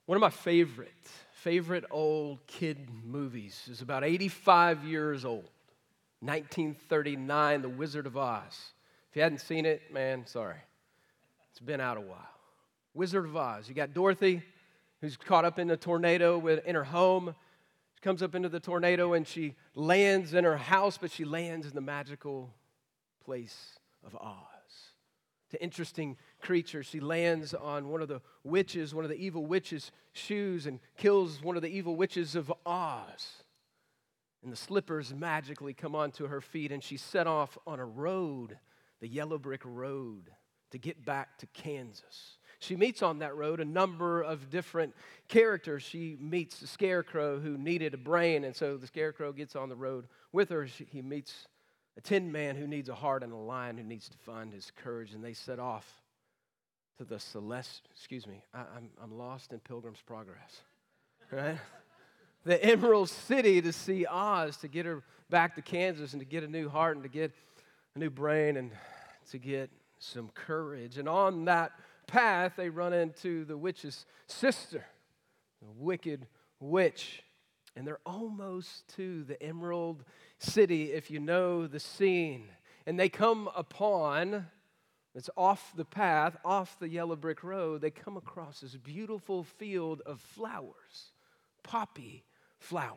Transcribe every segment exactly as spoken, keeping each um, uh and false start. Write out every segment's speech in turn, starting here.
One of my favorite, favorite old kid movies is about eighty-five years old. nineteen thirty-nine, The Wizard of Oz. If you hadn't seen it, man, sorry. It's been out a while. Wizard of Oz. You got Dorothy, who's caught up in a tornado with, in her home. She comes up into the tornado and she lands in her house, but she lands in the magical place of Oz. It's an interesting creature. She lands on one of the witches, one of the evil witches' shoes, and kills one of the evil witches of Oz. And the slippers magically come onto her feet, and she's set off on a road, the yellow brick road, to get back to Kansas. She meets on that road a number of different characters. She meets the Scarecrow, who needed a brain, and so the Scarecrow gets on the road with her. She, he meets a tin man who needs a heart and a lion who needs to find his courage, and they set off to the Celeste, excuse me, I, I'm, I'm lost in Pilgrim's Progress, right? The Emerald City to see Oz, to get her back to Kansas and to get a new heart and to get a new brain and to get some courage. And on that path, they run into the witch's sister, the Wicked Witch. And they're almost to the Emerald City, if you know the scene. And they come upon, it's off the path, off the yellow brick road, they come across this beautiful field of flowers, poppy flowers.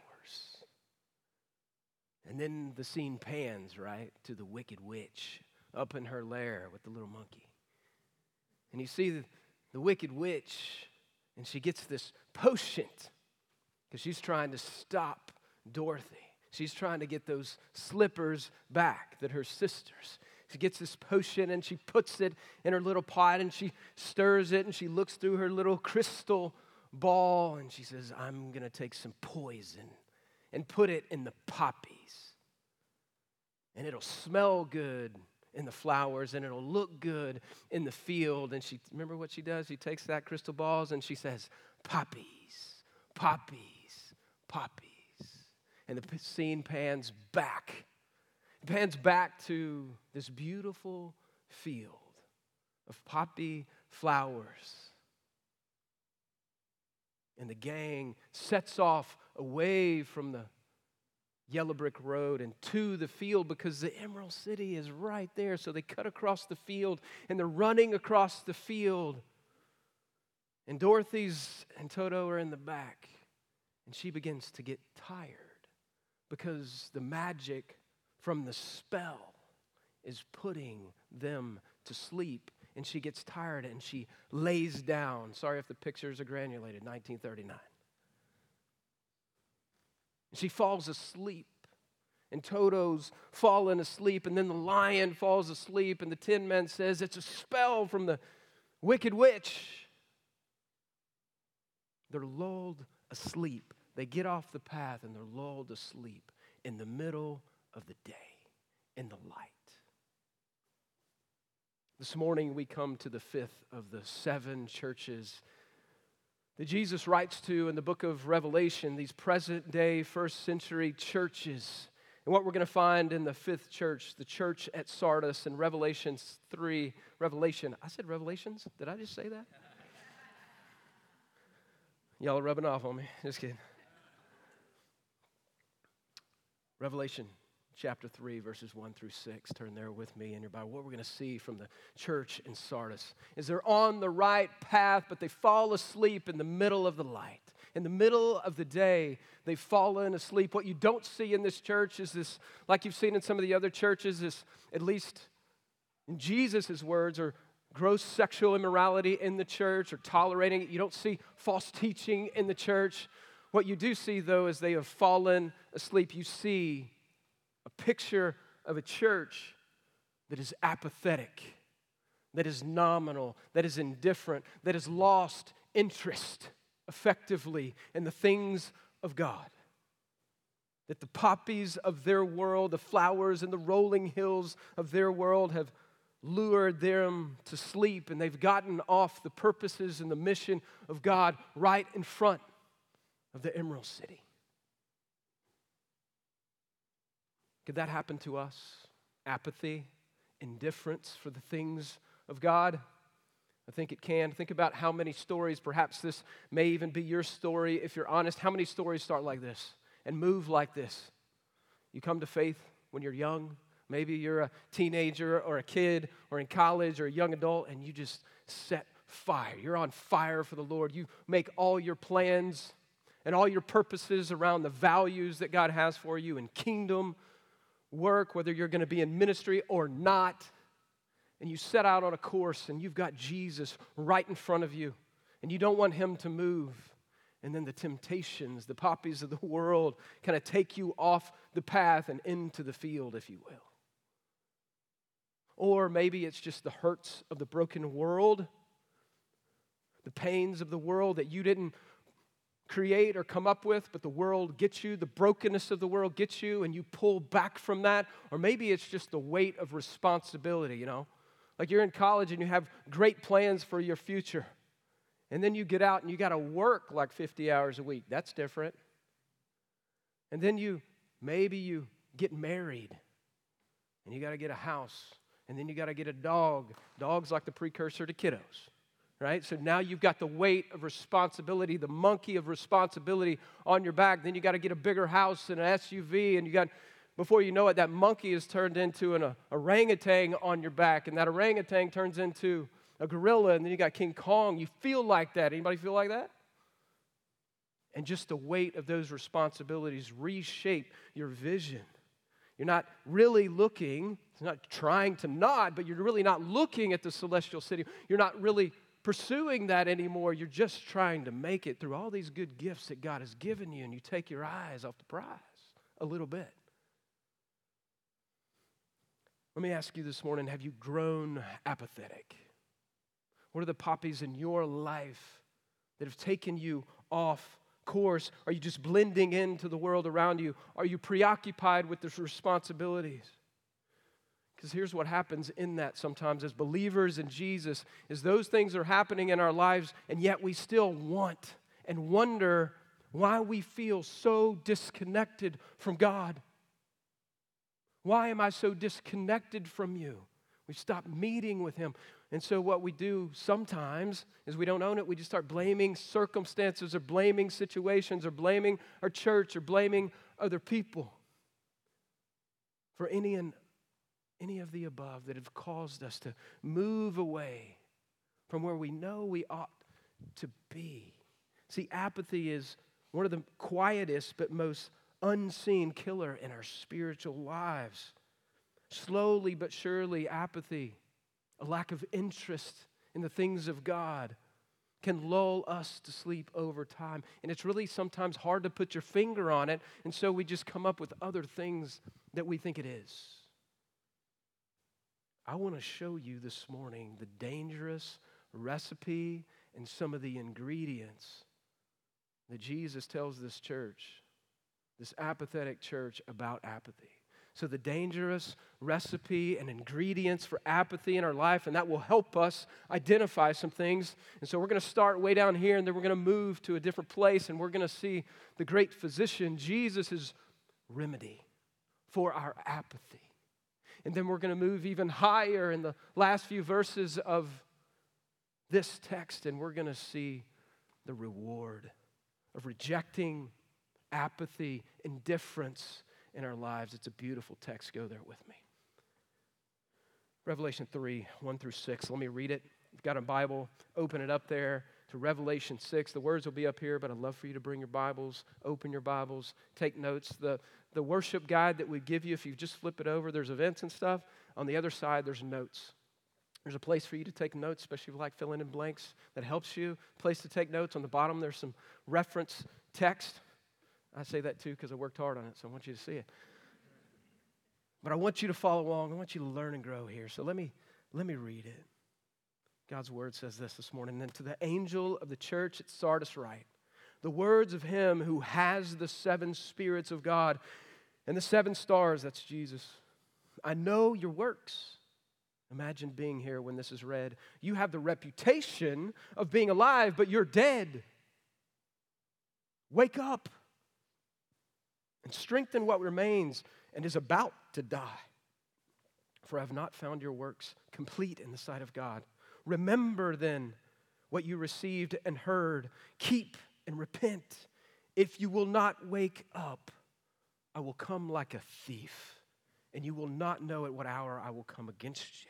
And then the scene pans, right, to the Wicked Witch up in her lair with the little monkey. And you see the, the Wicked Witch, and she gets this potion because she's trying to stop Dorothy. She's trying to get those slippers back that her sisters. She gets this potion and she puts it in her little pot and she stirs it and she looks through her little crystal ball and she says, I'm going to take some poison and put it in the poppies. And it'll smell good in the flowers and it'll look good in the field. And she, remember what she does? She takes that crystal balls and she says, poppies, poppies, poppies. And the scene pans back. It pans back to this beautiful field of poppy flowers. And the gang sets off away from the yellow brick road and to the field because the Emerald City is right there. So they cut across the field and they're running across the field. And Dorothy's and Toto are in the back. And she begins to get tired because the magic from the spell is putting them to sleep. And she gets tired and she lays down. Sorry if the pictures are granulated, nineteen thirty-nine. She falls asleep, and Toto's fallen asleep, and then the lion falls asleep, and the Tin Man says it's a spell from the Wicked Witch. They're lulled asleep. They get off the path, and they're lulled asleep in the middle of the day, in the light. This morning, we come to the fifth of the seven churches that Jesus writes to in the book of Revelation, these present-day, first-century churches. And what we're going to find in the fifth church, the church at Sardis in Revelation three, Revelation, I said Revelations? Did I just say that? Y'all are rubbing off on me. Just kidding. Revelation chapter three, verses one through six. Turn there with me in your Bible. What we're going to see from the church in Sardis is they're on the right path, but they fall asleep in the middle of the light. In the middle of the day, they've fallen asleep. What you don't see in this church is this, like you've seen in some of the other churches, is at least in Jesus' words, or gross sexual immorality in the church or tolerating it. You don't see false teaching in the church. What you do see, though, is they have fallen asleep. You see a picture of a church that is apathetic, that is nominal, that is indifferent, that has lost interest effectively in the things of God. That the poppies of their world, the flowers and the rolling hills of their world have lured them to sleep, and they've gotten off the purposes and the mission of God right in front of the Emerald City. Could that happen to us? Apathy, indifference for the things of God? I think it can. Think about how many stories, perhaps this may even be your story, if you're honest. How many stories start like this and move like this? You come to faith when you're young. Maybe you're a teenager or a kid or in college or a young adult, and you just set fire. You're on fire for the Lord. You make all your plans and all your purposes around the values that God has for you in kingdom work, whether you're going to be in ministry or not. And you set out on a course, and you've got Jesus right in front of you, and you don't want him to move. And then the temptations, the poppies of the world kind of take you off the path and into the field, if you will. Or maybe it's just the hurts of the broken world, the pains of the world that you didn't create or come up with, but the world gets you, the brokenness of the world gets you, and you pull back from that. Or maybe it's just the weight of responsibility, you know. Like you're in college and you have great plans for your future. And then you get out and you got to work like fifty hours a week. That's different. And then you, maybe you get married and you got to get a house. And then you got to get a dog. Dog's like the precursor to kiddos, right? So now you've got the weight of responsibility, the monkey of responsibility on your back. Then you got to get a bigger house and an S U V. And you got, before you know it, that monkey is turned into an uh, orangutan on your back. And that orangutan turns into a gorilla. And then you got King Kong. You feel like that. Anybody feel like that? And just the weight of those responsibilities reshape your vision. You're not really looking, it's not trying to nod, but you're really not looking at the celestial city. You're not really pursuing that anymore. You're just trying to make it through all these good gifts that God has given you, and you take your eyes off the prize a little bit. Let me ask you this morning, have you grown apathetic? What are the poppies in your life that have taken you off course? Are you just blending into the world around you? Are you preoccupied with the responsibilities? Because here's what happens in that sometimes as believers in Jesus is those things are happening in our lives, and yet we still want and wonder why we feel so disconnected from God. Why am I so disconnected from you? We've stopped meeting with him. And so what we do sometimes is we don't own it. We just start blaming circumstances or blaming situations or blaming our church or blaming other people for any and any of the above that have caused us to move away from where we know we ought to be. See, apathy is one of the quietest but most unseen killer in our spiritual lives. Slowly but surely, apathy, a lack of interest in the things of God, can lull us to sleep over time. And it's really sometimes hard to put your finger on it, and so we just come up with other things that we think it is. I want to show you this morning the dangerous recipe and some of the ingredients that Jesus tells this church, this apathetic church, about apathy. So the dangerous recipe and ingredients for apathy in our life, and that will help us identify some things. And so we're going to start way down here, and then we're going to move to a different place, and we're going to see the great physician, Jesus' remedy for our apathy. And then we're going to move even higher in the last few verses of this text, and we're going to see the reward of rejecting apathy, indifference in our lives. It's a beautiful text. Go there with me. Revelation three, one through six. Let me read it. If you've got a Bible, open it up there to Revelation six. The words will be up here, but I'd love for you to bring your Bibles, open your Bibles, take notes. The, the worship guide that we give you, if you just flip it over, there's events and stuff. On the other side, there's notes. There's a place for you to take notes, especially if you like filling in blanks. That helps you. Place to take notes. On the bottom, there's some reference text. I say that too because I worked hard on it, so I want you to see it. But I want you to follow along. I want you to learn and grow here. So let me, let me read it. God's word says this this morning. And to the angel of the church at Sardis write, the words of him who has the seven spirits of God and the seven stars, that's Jesus. I know your works. Imagine being here when this is read. You have the reputation of being alive, but you're dead. Wake up and strengthen what remains and is about to die. For I have not found your works complete in the sight of God. Remember then what you received and heard. Keep and repent. If you will not wake up, I will come like a thief, and you will not know at what hour I will come against you.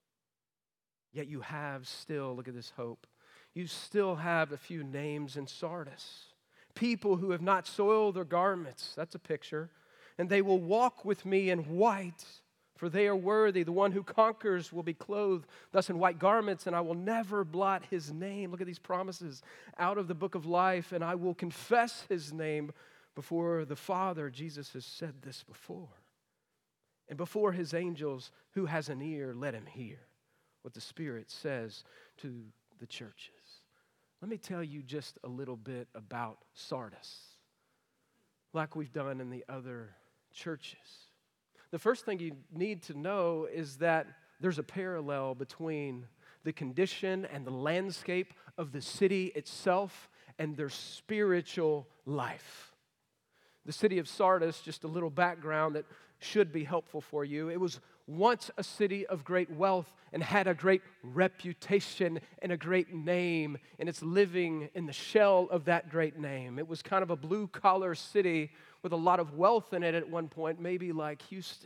Yet you have still, look at this hope, you still have a few names in Sardis. People who have not soiled their garments. That's a picture. And they will walk with me in white, for they are worthy. The one who conquers will be clothed thus in white garments, and I will never blot his name. Look at these promises out of the book of life, and I will confess his name before the Father. Jesus has said this before. And before his angels, who has an ear, let him hear what the Spirit says to the churches. Let me tell you just a little bit about Sardis, like we've done in the other churches. The first thing you need to know is that there's a parallel between the condition and the landscape of the city itself and their spiritual life. The city of Sardis, just a little background that should be helpful for you. It was once a city of great wealth and had a great reputation and a great name, and it's living in the shell of that great name. It was kind of a blue-collar city with a lot of wealth in it at one point, maybe like Houston.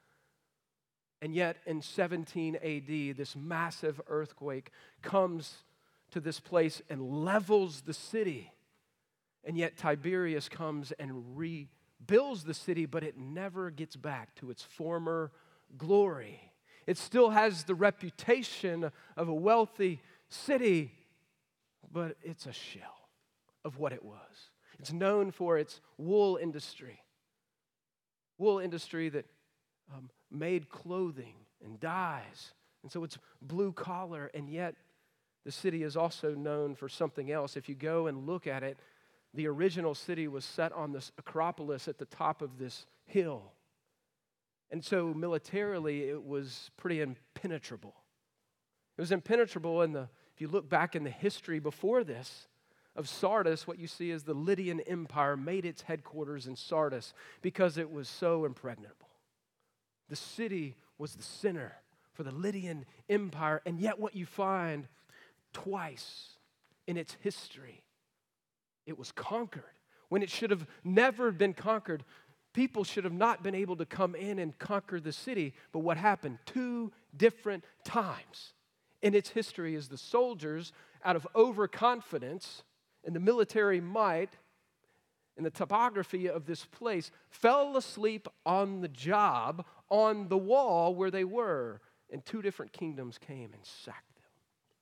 And yet in seventeen A D, this massive earthquake comes to this place and levels the city. And yet Tiberius comes and rebuilds the city, but it never gets back to its former glory. It still has the reputation of a wealthy city, but it's a shell of what it was. It's known for its wool industry. Wool industry that um, made clothing and dyes. And so it's blue collar, and yet the city is also known for something else. If you go and look at it, the original city was set on this Acropolis at the top of this hill. And so militarily, it was pretty impenetrable. It was impenetrable in the, if you look back in the history before this, of Sardis, what you see is the Lydian Empire made its headquarters in Sardis because it was so impregnable. The city was the center for the Lydian Empire, and yet what you find twice in its history, it was conquered when it should have never been conquered. People should have not been able to come in and conquer the city, but what happened? Two different times in its history is the soldiers, out of overconfidence in the military might and the topography of this place, fell asleep on the job, on the wall where they were, and two different kingdoms came and sacked them.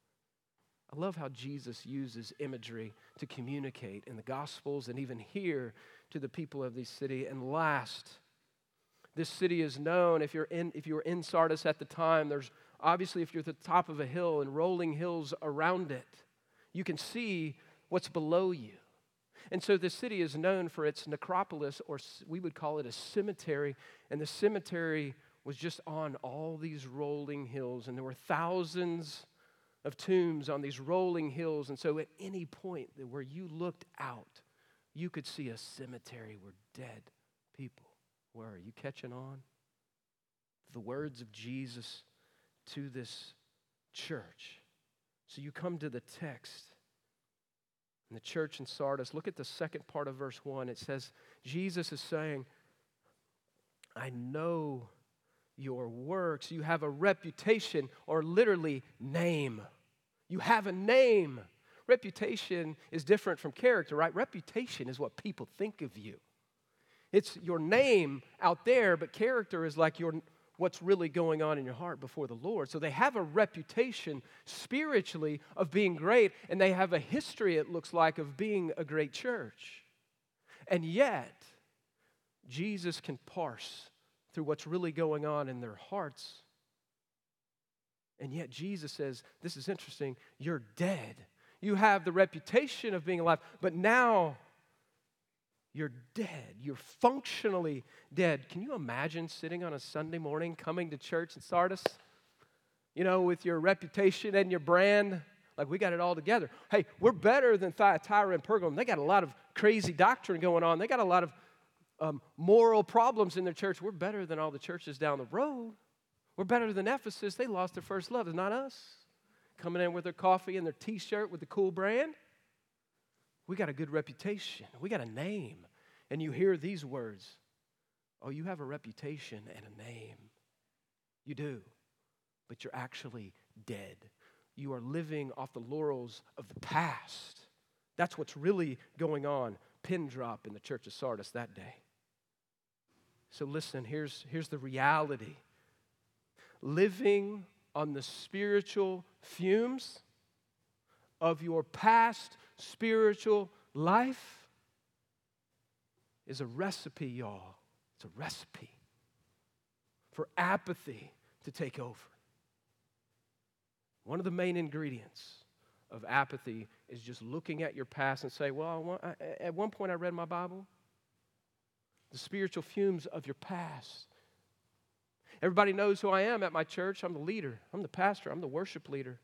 I love how Jesus uses imagery to communicate in the Gospels and even here to the people of this city. And last, this city is known, if you're in if you were in Sardis at the time, there's obviously, if you're at the top of a hill and rolling hills around it, you can see what's below you. And so the city is known for its necropolis, or we would call it a cemetery, and the cemetery was just on all these rolling hills, and there were thousands of tombs on these rolling hills. And so at any point where you looked out, you could see a cemetery where dead people were. Are you catching on? The words of Jesus to this church. So you come to the text. In the church in Sardis, look at the second part of verse one. It says, Jesus is saying, I know your works. You have a reputation, or literally name. You have a name. Reputation is different from character, right? Reputation is what people think of you. It's your name out there, but character is like your what's really going on in your heart before the Lord. So they have a reputation spiritually of being great, and they have a history, it looks like, of being a great church. And yet, Jesus can parse through what's really going on in their hearts. And yet Jesus says, this is interesting, you're dead. You have the reputation of being alive, but now you're dead. You're functionally dead. Can you imagine sitting on a Sunday morning, coming to church in Sardis, you know, with your reputation and your brand? Like, we got it all together. Hey, we're better than Thyatira and Pergamum. They got a lot of crazy doctrine going on. They got a lot of um, moral problems in their church. We're better than all the churches down the road. We're better than Ephesus. They lost their first love. It's not us. coming in with their coffee and their T-shirt with the cool brand. We got a good reputation. We got a name. And you hear these words. Oh, you have a reputation and a name. You do. But you're actually dead. You are living off the laurels of the past. That's what's really going on. Pin drop in the church of Sardis that day. So listen, here's, here's the reality. Living on the spiritual fumes of your past spiritual life is a recipe, y'all. It's a recipe for apathy to take over. One of the main ingredients of apathy is just looking at your past and say, well, I want, I, at one point I read my Bible. The spiritual fumes of your past. Everybody knows who I am at my church. I'm the leader. I'm the pastor. I'm the worship leader.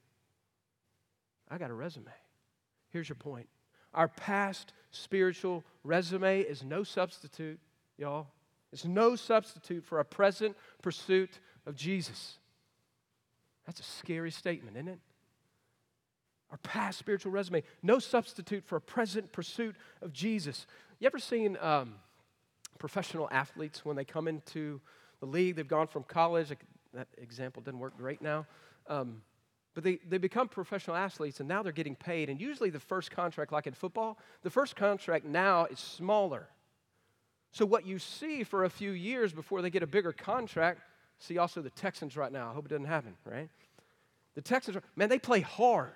I got a resume. Here's your point. Our past spiritual resume is no substitute, y'all. It's no substitute for a present pursuit of Jesus. That's a scary statement, isn't it? Our past spiritual resume, no substitute for a present pursuit of Jesus. You ever seen um, professional athletes when they come into the league? They've gone from college. That example doesn't work great now. Um, but they, they become professional athletes, and now they're getting paid. And usually the first contract, like in football, the first contract now is smaller. So what you see for a few years before they get a bigger contract, see also the Texans right now. I hope it doesn't happen, right? The Texans, man, they play hard.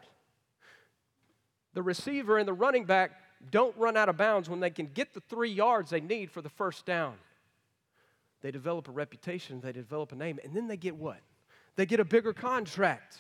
The receiver and the running back don't run out of bounds when they can get the three yards they need for the first down. They develop a reputation, they develop a name, and then they get what? They get a bigger contract,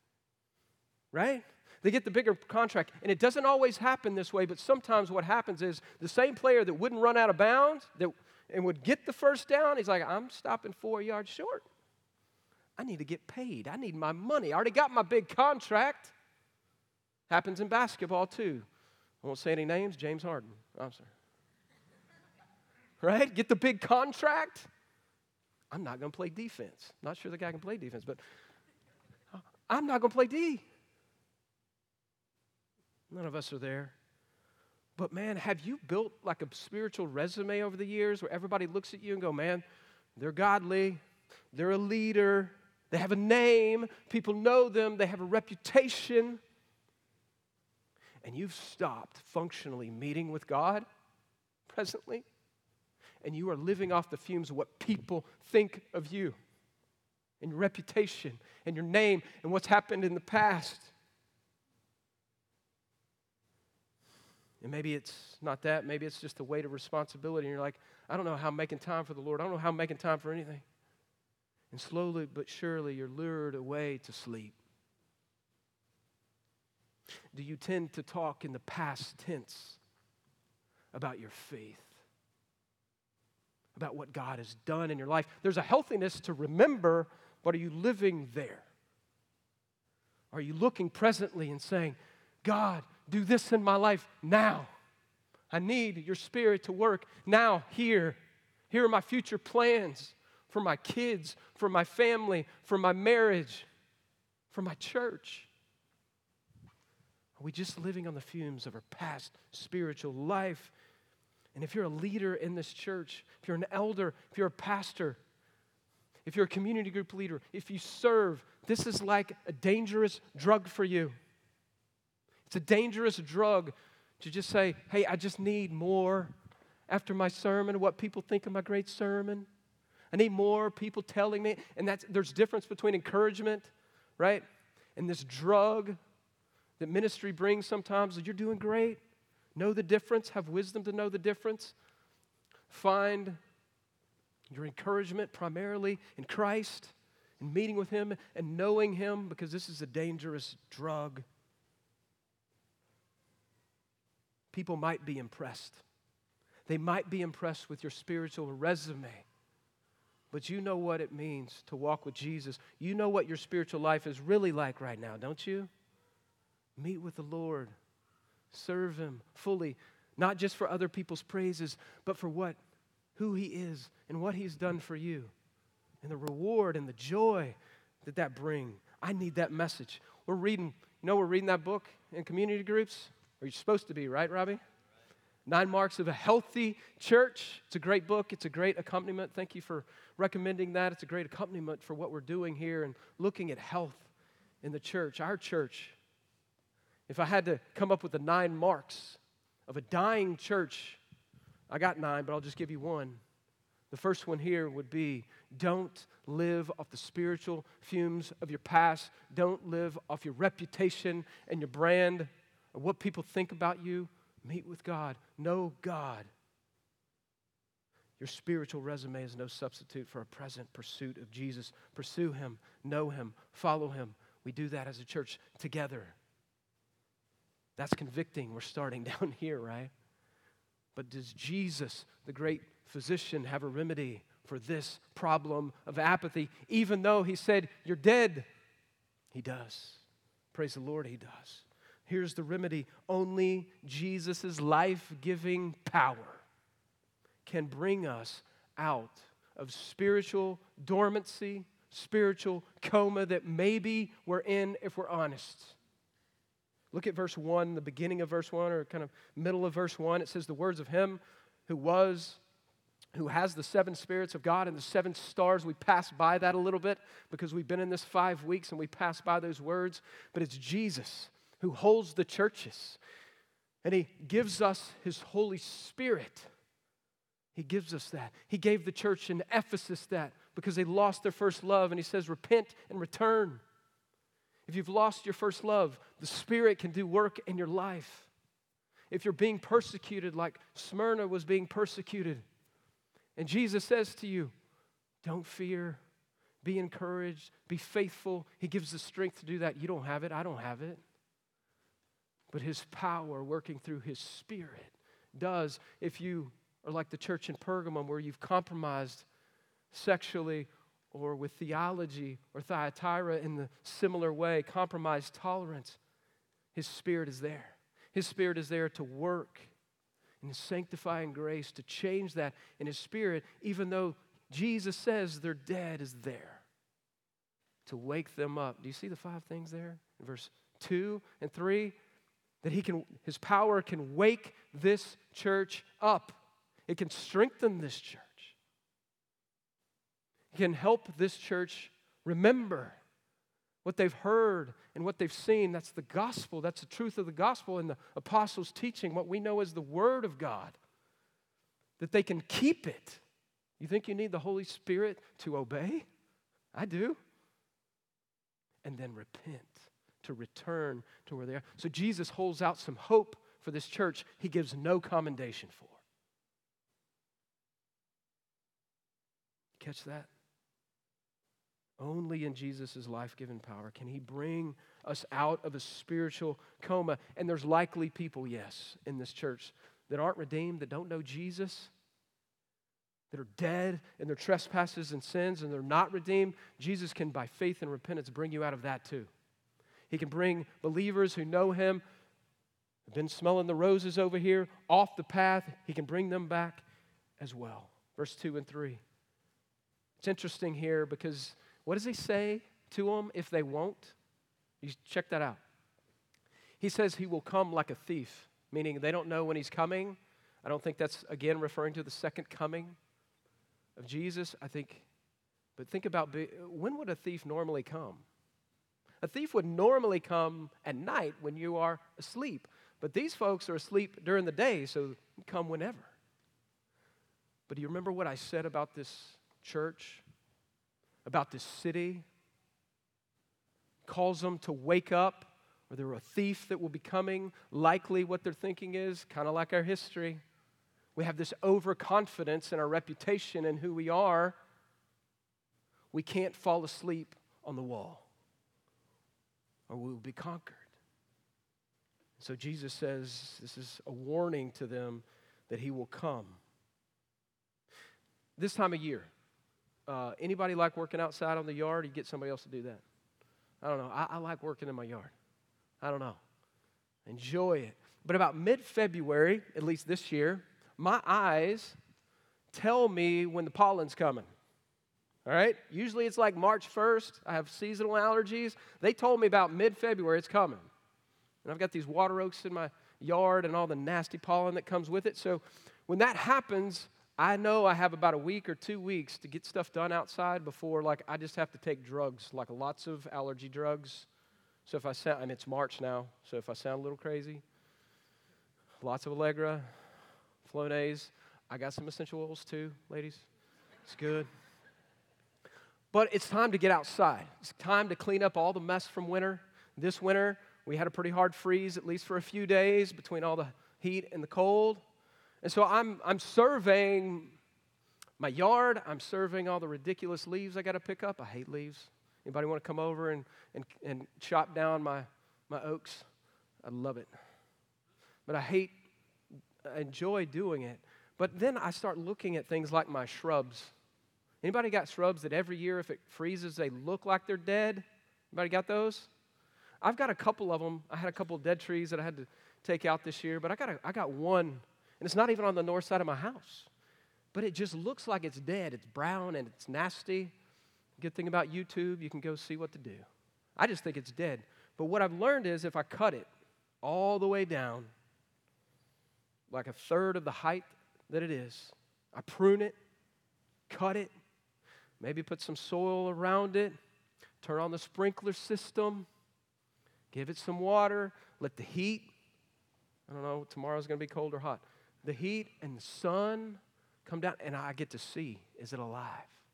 right? They get the bigger contract, and it doesn't always happen this way, but sometimes what happens is the same player that wouldn't run out of bounds that, and would get the first down, he's like, I'm stopping four yards short. I need to get paid. I need my money. I already got my big contract. Happens in basketball too. I won't say any names. James Harden. I'm sorry. Right? Get the big contract. I'm not going to play defense. Not sure the guy can play defense, but I'm not going to play D. None of us are there. But man, have you built like a spiritual resume over the years where everybody looks at you and go, man, they're godly, they're a leader, they have a name, people know them, they have a reputation, and you've stopped functionally meeting with God presently, and you are living off the fumes of what people think of you and your reputation and your name and what's happened in the past. And maybe it's not that. Maybe it's just the weight of responsibility. And you're like, I don't know how I'm making time for the Lord. I don't know how I'm making time for anything. And slowly but surely you're lured away to sleep. Do you tend to talk in the past tense about your faith? About what God has done in your life? There's a healthiness to remember, but are you living there? Are you looking presently and saying, God, do this in my life now. I need your Spirit to work now, here. Here are my future plans for my kids, for my family, for my marriage, for my church. Are we just living on the fumes of our past spiritual life? And if you're a leader in this church, if you're an elder, if you're a pastor, if you're a community group leader, if you serve, this is like a dangerous drug for you. It's a dangerous drug to just say, hey, I just need more after my sermon, what people think of my great sermon. I need more people telling me. And that's, there's difference between encouragement, right, and this drug that ministry brings sometimes. You're doing great. Know the difference. Have wisdom to know the difference. Find your encouragement primarily in Christ and meeting with Him and knowing Him, because this is a dangerous drug. People might be impressed. They might be impressed with your spiritual resume. But you know what it means to walk with Jesus. You know what your spiritual life is really like right now, don't you? Meet with the Lord. Serve Him fully, not just for other people's praises, but for what, who He is and what He's done for you. And the reward and the joy that that brings. I need that message. we're reading, you know, we're reading that book in community groups. Or you're supposed to be, right, Robbie? Nine Marks of a Healthy Church. It's a great book. It's a great accompaniment. Thank you for recommending that. It's a great accompaniment for what we're doing here and looking at health in the church, our church. If I had to come up with the nine marks of a dying church, I got nine, but I'll just give you one. The first one here would be, don't live off the spiritual fumes of your past. Don't live off your reputation and your brand or what people think about you. Meet with God. Know God. Your spiritual resume is no substitute for a present pursuit of Jesus. Pursue Him, know Him, follow Him. We do that as a church together. That's convicting. We're starting down here, right? But does Jesus, the great physician, have a remedy for this problem of apathy? Even though He said, you're dead, He does. Praise the Lord, He does. Here's the remedy. Only Jesus' life-giving power can bring us out of spiritual dormancy, spiritual coma that maybe we're in if we're honest. Look at verse one, the beginning of verse one, or kind of middle of verse one. It says, the words of Him who was, who has the seven spirits of God and the seven stars. We passed by that a little bit because we've been in this five weeks and we passed by those words. But it's Jesus who holds the churches. And He gives us His Holy Spirit. He gives us that. He gave the church in Ephesus that because they lost their first love. And He says, repent and return. If you've lost your first love, the Spirit can do work in your life. If you're being persecuted like Smyrna was being persecuted, and Jesus says to you, don't fear, be encouraged, be faithful. He gives the strength to do that. You don't have it, I don't have it. But His power working through His Spirit does. If you are like the church in Pergamum where you've compromised sexually or with theology, or Thyatira in the similar way, compromised tolerance, His Spirit is there. His Spirit is there to work in His sanctifying grace to change that. In His Spirit, even though Jesus says they're dead, is there to wake them up. Do you see the five things there in verse two and three? That He can, His power can wake this church up. It can strengthen this church. It can help this church remember what they've heard and what they've seen. That's the gospel. That's the truth of the gospel and the apostles' teaching, what we know as the Word of God. That they can keep it. You think you need the Holy Spirit to obey? I do. And then repent, to return to where they are. So Jesus holds out some hope for this church He gives no commendation for. Catch that? Only in Jesus' life-giving power can He bring us out of a spiritual coma. And there's likely people, yes, in this church that aren't redeemed, that don't know Jesus, that are dead in their trespasses and sins, and they're not redeemed. Jesus can, by faith and repentance, bring you out of that too. He can bring believers who know Him, have been smelling the roses over here, off the path. He can bring them back as well. Verse two and three. It's interesting here because what does He say to them if they won't? You check that out. He says He will come like a thief, meaning they don't know when He's coming. I don't think that's, again, referring to the second coming of Jesus. I think, but think about, when would a thief normally come? A thief would normally come at night when you are asleep. But these folks are asleep during the day, so come whenever. But do you remember what I said about this church, about this city? Calls them to wake up, or they're a thief that will be coming. Likely what they're thinking is, kind of like our history, we have this overconfidence in our reputation and who we are. We can't fall asleep on the wall, or we will be conquered. So Jesus says this is a warning to them that He will come. This time of year, uh, anybody like working outside on the yard? You get somebody else to do that. I don't know. I, I like working in my yard. I don't know. Enjoy it. But about mid-February, at least this year, my eyes tell me when the pollen's coming. All right? Usually it's like March first. I have seasonal allergies. They told me about mid-February it's coming. And I've got these water oaks in my yard and all the nasty pollen that comes with it. So when that happens, I know I have about a week or two weeks to get stuff done outside before, like, I just have to take drugs, like lots of allergy drugs. So if I sound, and it's March now, so if I sound a little crazy, lots of Allegra, Flonase. I got some essential oils too, ladies. It's good. But it's time to get outside. It's time to clean up all the mess from winter. This winter, we had a pretty hard freeze, at least for a few days, between all the heat and the cold. And so I'm, I'm surveying my yard. I'm surveying all the ridiculous leaves I got to pick up. I hate leaves. Anybody want to come over and, and, and chop down my, my oaks? I love it. But I hate, I enjoy doing it. But then I start looking at things like my shrubs. Anybody got shrubs that every year if it freezes, they look like they're dead? Anybody got those? I've got a couple of them. I had a couple of dead trees that I had to take out this year, but I got a, I got one, and it's not even on the north side of my house. But it just looks like it's dead. It's brown and it's nasty. Good thing about YouTube, you can go see what to do. I just think it's dead. But what I've learned is if I cut it all the way down, like a third of the height that it is, I prune it, cut it, maybe put some soil around it, turn on the sprinkler system, give it some water, let the heat, I don't know, tomorrow's going to be cold or hot, the heat and the sun come down, and I get to see, is it alive?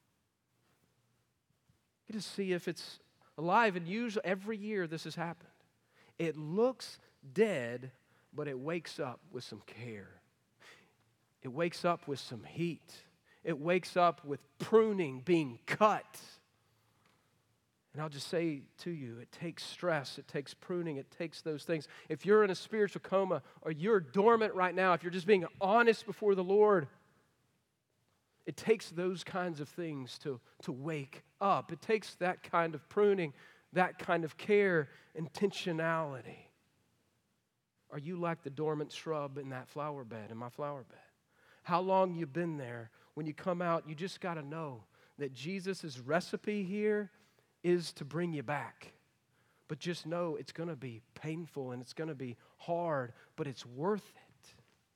I get to see if it's alive, and usually every year this has happened. It looks dead, but it wakes up with some care. It wakes up with some heat. It wakes up with pruning, being cut. And I'll just say to you, it takes stress, it takes pruning, it takes those things. If you're in a spiritual coma or you're dormant right now, if you're just being honest before the Lord, it takes those kinds of things to, to wake up. It takes that kind of pruning, that kind of care, intentionality. Are you like the dormant shrub in that flower bed, in my flower bed? How long you been there? When you come out, you just got to know that Jesus' recipe here is to bring you back. But just know it's going to be painful and it's going to be hard, but it's worth it.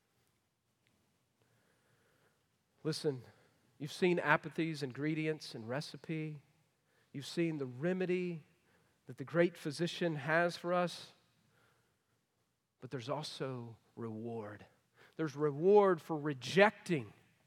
Listen, you've seen apathy's ingredients and recipe. You've seen the remedy that the great physician has for us. But there's also reward. There's reward for rejecting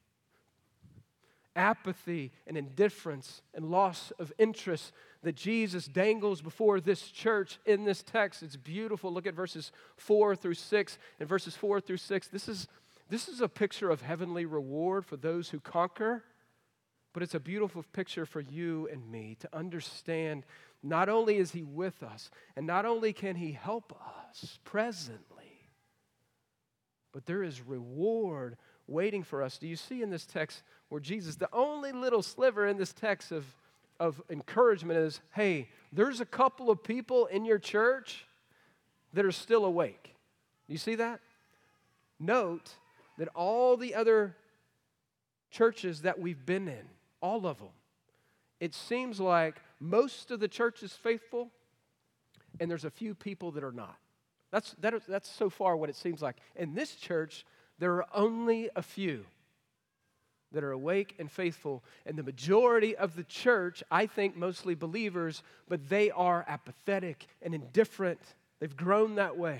apathy and indifference and loss of interest that Jesus dangles before this church in this text. It's beautiful. Look at verses four through six. And verses four through six, this is, this is a picture of heavenly reward for those who conquer, but it's a beautiful picture for you and me to understand not only is He with us, and not only can He help us presently, but there is reward waiting for us. Do you see in this text where Jesus, the only little sliver in this text of, of encouragement is, hey, there's a couple of people in your church that are still awake. You see that? Note that all the other churches that we've been in, all of them, it seems like most of the church is faithful and there's a few people that are not. That's, that, that's so far what it seems like. In this church, there are only a few that are awake and faithful. And the majority of the church, I think mostly believers, but they are apathetic and indifferent. They've grown that way.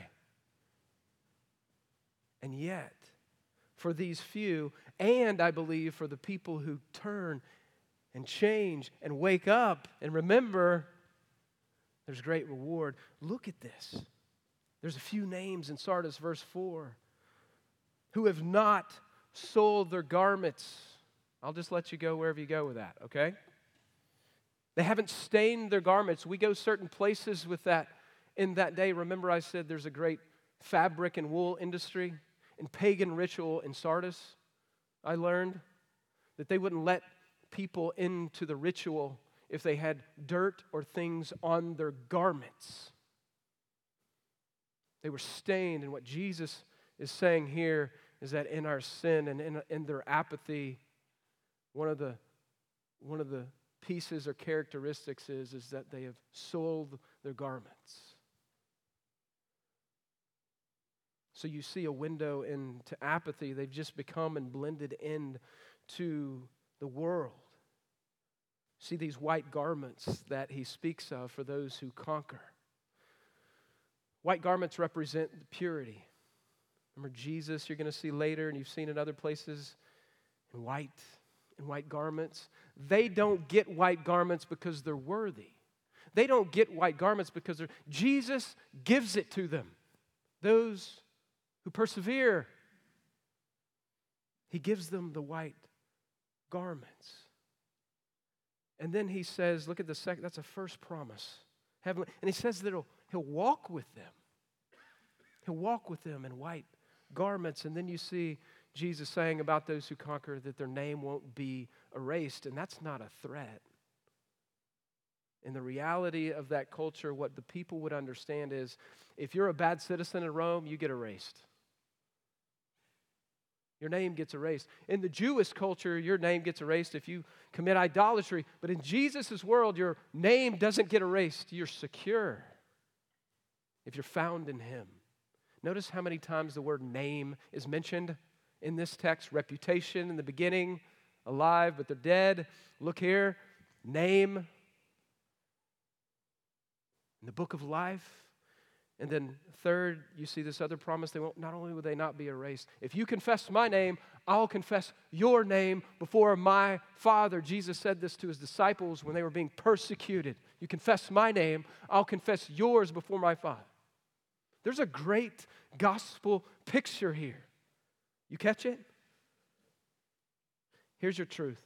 And yet, for these few, and I believe for the people who turn and change and wake up and remember, there's great reward. Look at this. There's a few names in Sardis, verse four, who have not soiled their garments. I'll just let you go wherever you go with that, okay? They haven't stained their garments. We go certain places with that in that day. Remember I said there's a great fabric and wool industry. In pagan ritual in Sardis, I learned that they wouldn't let people into the ritual if they had dirt or things on their garments. They were stained, and what Jesus is saying here is that in our sin and in, in their apathy, one of the one of the pieces or characteristics is, is that they have soiled their garments. So you see a window into apathy. They've just become and blended into the world. See these white garments that he speaks of for those who conquer. White garments represent purity. Remember Jesus, you're going to see later, and you've seen in other places, in white, in white garments. They don't get white garments because they're worthy. They don't get white garments because they're, Jesus gives it to them. Those who persevere, he gives them the white garments. And then he says, look at the second, that's a first promise. Heavenly, and he says that he'll, he'll walk with them. He'll walk with them in white garments. And then you see Jesus saying about those who conquer that their name won't be erased. And that's not a threat. In the reality of that culture, what the people would understand is if you're a bad citizen in Rome, you get erased. Your name gets erased. In the Jewish culture, your name gets erased if you commit idolatry. But in Jesus' world, your name doesn't get erased. You're secure if you're found in him. Notice how many times the word name is mentioned in this text. Reputation in the beginning, alive, but they're dead. Look here, name in the book of life. And then third, you see this other promise. They won't, not only will they not be erased. If you confess my name, I'll confess your name before my Father. Jesus said this to his disciples when they were being persecuted. You confess my name, I'll confess yours before my Father. There's a great gospel picture here. You catch it? Here's your truth.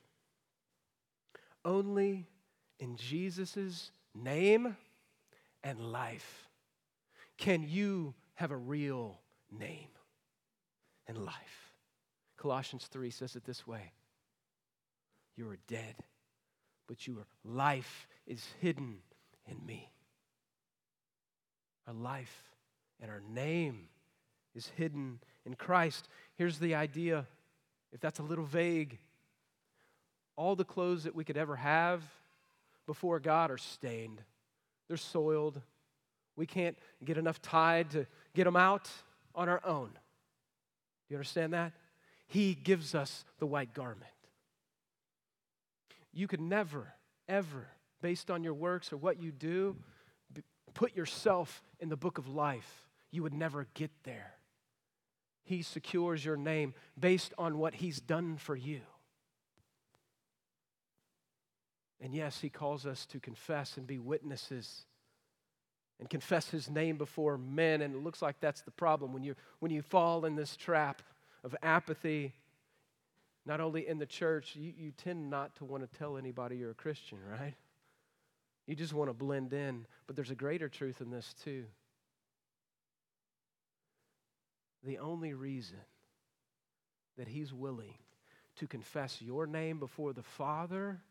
Only in Jesus' name and life can you have a real name and life. Colossians three says it this way. You are dead, but your life is hidden in me. Our life and our name is hidden in Christ. Here's the idea, if that's a little vague. All the clothes that we could ever have before God are stained. They're soiled. We can't get enough Tide to get them out on our own. Do you understand that? He gives us the white garment. You could never, ever, based on your works or what you do, put yourself in the book of life. You would never get there. He secures your name based on what he's done for you. And yes, he calls us to confess and be witnesses and confess his name before men. And it looks like that's the problem. When you, when you fall in this trap of apathy, not only in the church, you, you tend not to want to tell anybody you're a Christian, right? You just want to blend in. But there's a greater truth in this too. The only reason that he's willing to confess your name before the Father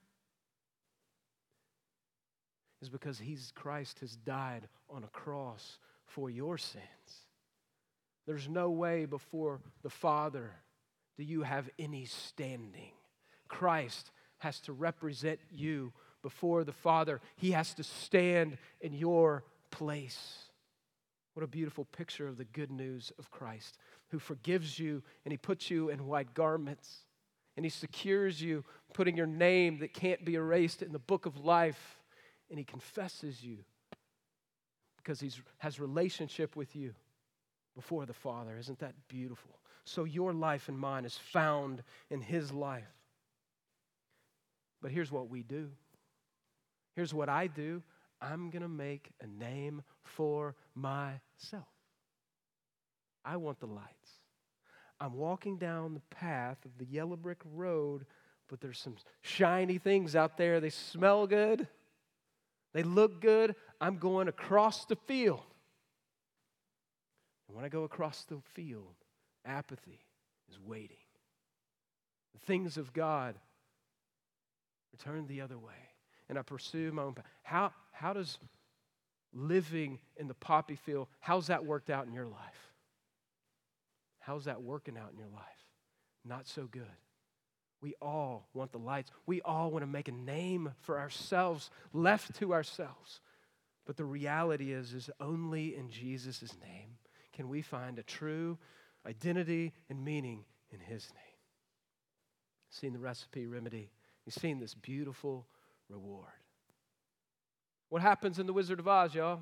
is because he's Christ has died on a cross for your sins. There's no way before the Father do you have any standing. Christ has to represent you before the Father. He has to stand in your place. What a beautiful picture of the good news of Christ, who forgives you and he puts you in white garments and he secures you, putting your name that can't be erased in the book of life. And he confesses you because he has relationship with you before the Father. Isn't that beautiful? So your life and mine is found in his life. But here's what we do. Here's what I do. I'm going to make a name for myself. I want the lights. I'm walking down the path of the yellow brick road, but there's some shiny things out there. They smell good. They look good. I'm going across the field. And when I go across the field, apathy is waiting. The things of God are turned the other way. And I pursue my own path. How, how does living in the poppy field, how's that worked out in your life? How's that working out in your life? Not so good. We all want the lights. We all want to make a name for ourselves, left to ourselves. But the reality is, is only in Jesus' name can we find a true identity and meaning in His name. Seen the recipe remedy. You've seen this beautiful reward. What happens in The Wizard of Oz, y'all?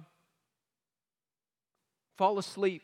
Fall asleep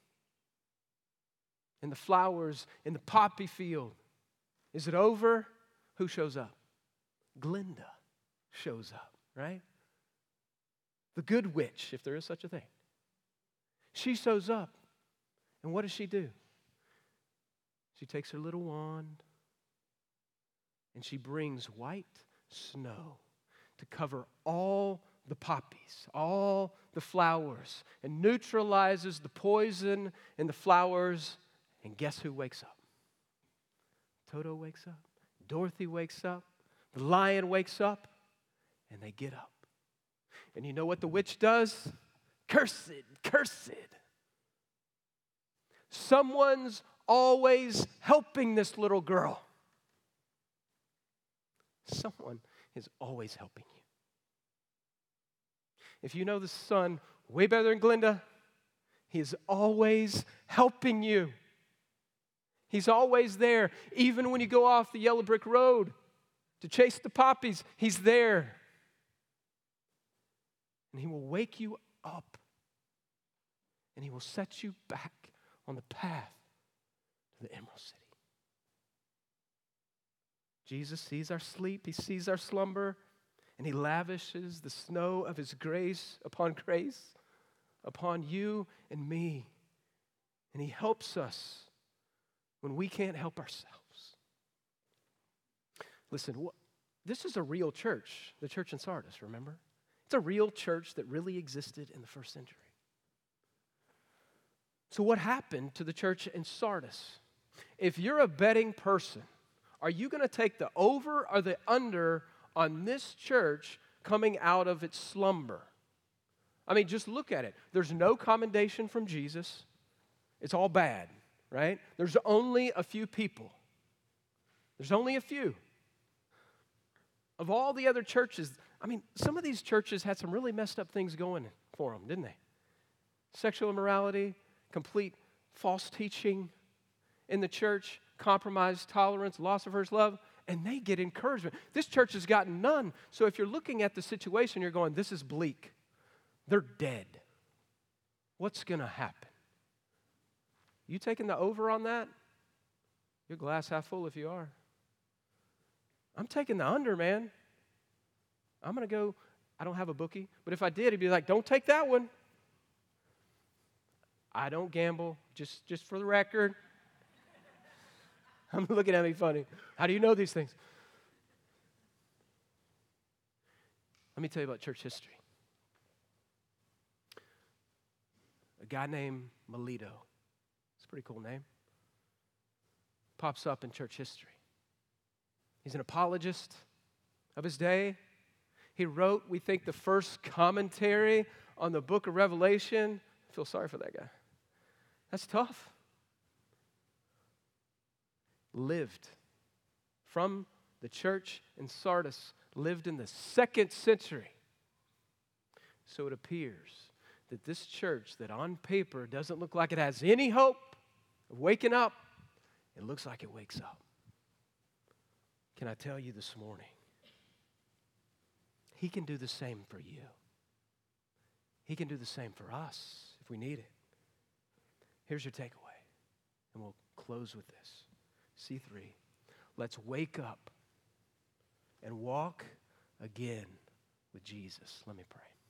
in the flowers in the poppy field. Is it over? Who shows up? Glinda shows up, right? The good witch, if there is such a thing. She shows up. And what does she do? She takes her little wand and she brings white snow to cover all the poppies, all the flowers, and neutralizes the poison in the flowers. And guess who wakes up? Toto wakes up. Dorothy wakes up. The lion wakes up. And they get up. And you know what the witch does? Cursed, cursed. Someone's always helping this little girl. Someone is always helping you. If you know the son way better than Glinda, he is always helping you. He's always there. Even when you go off the yellow brick road to chase the poppies, he's there. And he will wake you up. And he will set you back on the path to the Emerald City. Jesus sees our sleep. He sees our slumber. And he lavishes the snow of his grace upon grace, upon you and me. And he helps us when we can't help ourselves. Listen, this is a real church, the church in Sardis, remember? It's a real church that really existed in the first century. So what happened to the church in Sardis? If you're a betting person, are you going to take the over or the under on this church coming out of its slumber? I mean, just look at it. There's no commendation from Jesus. It's all bad, right? There's only a few people. There's only a few. Of all the other churches, I mean, some of these churches had some really messed up things going for them, didn't they? Sexual immorality, complete false teaching in the church, compromise, tolerance, loss of first love, and they get encouragement. This church has gotten none. So if you're looking at the situation, you're going, this is bleak. They're dead. What's going to happen? You taking the over on that? Your glass half full if you are. I'm taking the under, man. I'm going to go, I don't have a bookie, but if I did, he'd be like, don't take that one. I don't gamble, just, just for the record. I'm looking at me funny. How do you know these things? Let me tell you about church history. A guy named Melito. It's a pretty cool name. Pops up in church history. He's an apologist of his day. He wrote, we think, the first commentary on the book of Revelation. I feel sorry for that guy. That's tough. Lived from the church in Sardis, lived in the second century. So it appears that this church that on paper doesn't look like it has any hope of waking up, it looks like it wakes up. Can I tell you this morning? He can do the same for you. He can do the same for us if we need it. Here's your takeaway, and we'll close with this. C three, let's wake up and walk again with Jesus. Let me pray.